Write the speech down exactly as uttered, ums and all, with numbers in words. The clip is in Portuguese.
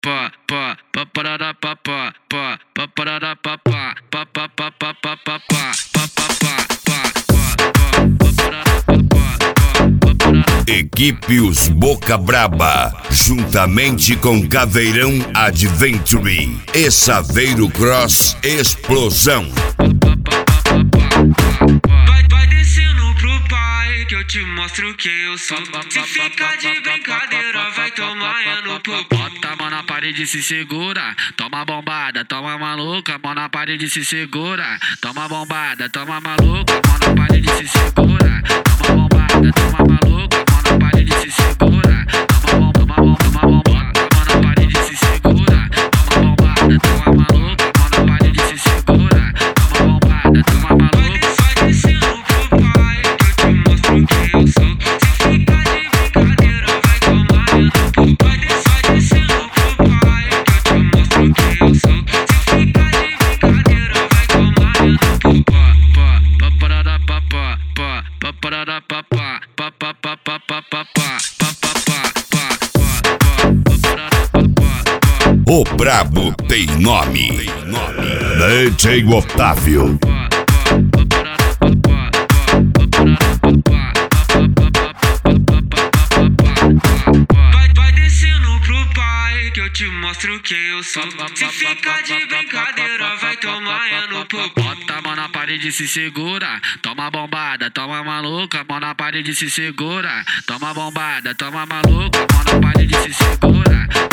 pá, pá, pá, parará, pá, pá, pá, pá, parará, pá, pá, pá, pá, pá, pá, pá, pá, pá, pá, pá, pá, pá, pá, parará, pá, pá, pá, parará. Equipe Os Boca Braba, juntamente com Caveirão Adventure e Saveiro Cross Explosão. Vai, vai descendo pro pai que eu te mostro quem eu sou. Se ficar de brincadeira, vai tomar é no popô. Bota a mão na parede, se segura. Toma bombada, toma maluca. Mão na parede, se segura. Toma bombada, toma maluca. Mão na parede, se segura. Toma bombada, toma maluca. Mão na parede, se segura. Toma bomba, toma bomba, toma bomba. Mão na parede, se segura. Toma bombada, toma maluca. Mão na parede, se segura. Toma bombada, toma maluca. Vai descendo pro pai que eu te mostro quem eu sou. Se ficar de brincadeira, vai tomar é no popô. Vai descendo pro pai que eu te mostro quem eu sou. Se ficar de brincadeira, vai tomar é no popô. Pá, pá, parará, pá, pá, pá, pá, parará, pá, pá, pá, pá, pá, pá, pá, pá, pá, pá, pá, pá, pá, pá, parará, pá, pá, pá. O Brabo tem nome. D J Otávio. Vai, vai descendo pro pai que eu te mostro quem eu sou. Se ficar de brincadeira, vai tomar é no popô. Bota a mão na parede, se segura. Toma bombada, toma maluca. Mão na parede, se segura. Toma bombada, toma maluca. Mão na parede, se segura.